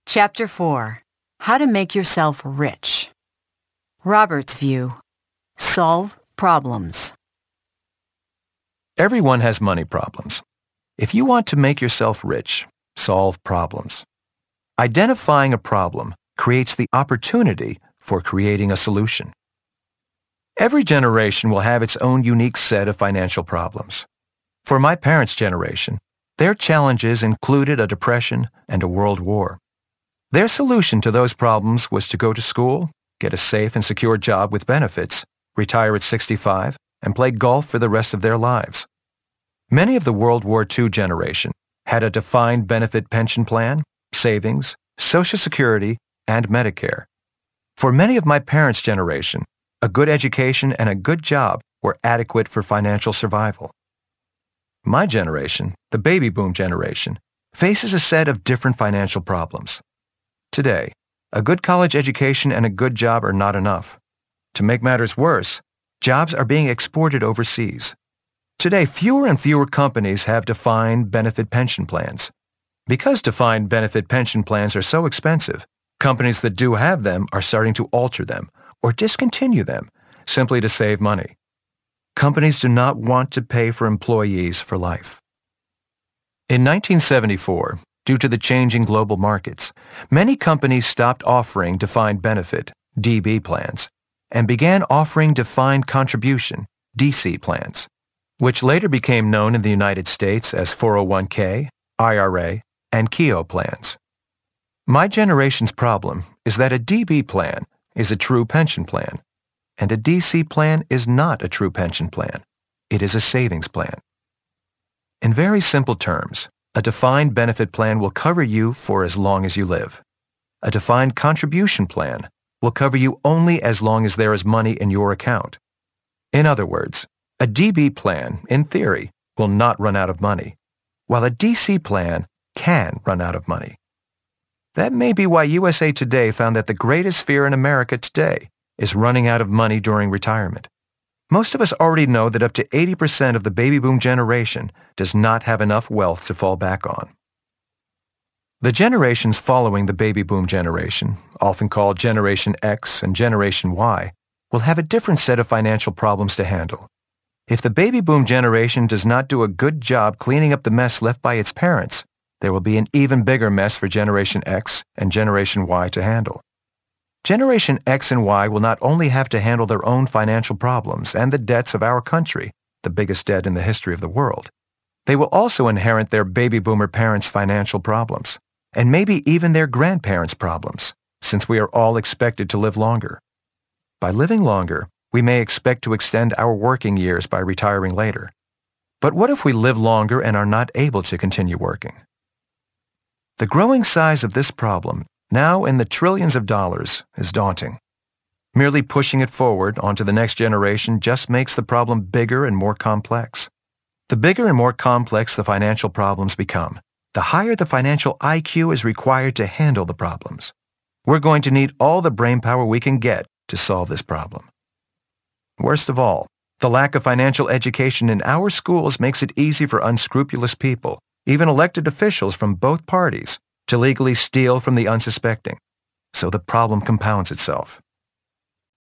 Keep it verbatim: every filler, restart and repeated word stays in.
Chapter four. How to Make Yourself Rich. Robert's view. Solve problems. Everyone has money problems. If you want to make yourself rich, solve problems. Identifying a problem creates the opportunity for creating a solution. Every generation will have its own unique set of financial problems. For my parents' generation, their challenges included a depression and a world war. Their solution to those problems was to go to school, get a safe and secure job with benefits, retire at sixty-five, and play golf for the rest of their lives. Many of the World War Two generation had a defined benefit pension plan, savings, Social Security, and Medicare. For many of my parents' generation, a good education and a good job were adequate for financial survival. My generation, the baby boom generation, faces a set of different financial problems. Today, a good college education and a good job are not enough. To make matters worse, jobs are being exported overseas. Today, fewer and fewer companies have defined benefit pension plans. Because defined benefit pension plans are so expensive, companies that do have them are starting to alter them or discontinue them simply to save money. Companies do not want to pay for employees for life. In nineteen seventy-four, due to the changing global markets, many companies stopped offering defined benefit, D B plans, and began offering defined contribution, D C plans, which later became known in the United States as four oh one k, I R A, and Keogh plans. My generation's problem is that a D B plan is a true pension plan, and a D C plan is not a true pension plan. It is a savings plan. In very simple terms, a defined benefit plan will cover you for as long as you live. A defined contribution plan will cover you only as long as there is money in your account. In other words, a D B plan, in theory, will not run out of money, while a D C plan can run out of money. That may be why U S A Today found that the greatest fear in America today is running out of money during retirement. Most of us already know that up to eighty percent of the baby boom generation does not have enough wealth to fall back on. The generations following the baby boom generation, often called Generation X and Generation Y, will have a different set of financial problems to handle. If the baby boom generation does not do a good job cleaning up the mess left by its parents, there will be an even bigger mess for Generation X and Generation Y to handle. Generation X and Y will not only have to handle their own financial problems and the debts of our country, the biggest debt in the history of the world, they will also inherit their baby boomer parents' financial problems, and maybe even their grandparents' problems, since we are all expected to live longer. By living longer, we may expect to extend our working years by retiring later. But what if we live longer and are not able to continue working? The growing size of this problem, now in the trillions of dollars, is daunting. Merely pushing it forward onto the next generation just makes the problem bigger and more complex. The bigger and more complex the financial problems become, the higher the financial I Q is required to handle the problems. We're going to need all the brainpower we can get to solve this problem. Worst of all, the lack of financial education in our schools makes it easy for unscrupulous people, even elected officials from both parties, to legally steal from the unsuspecting. So the problem compounds itself.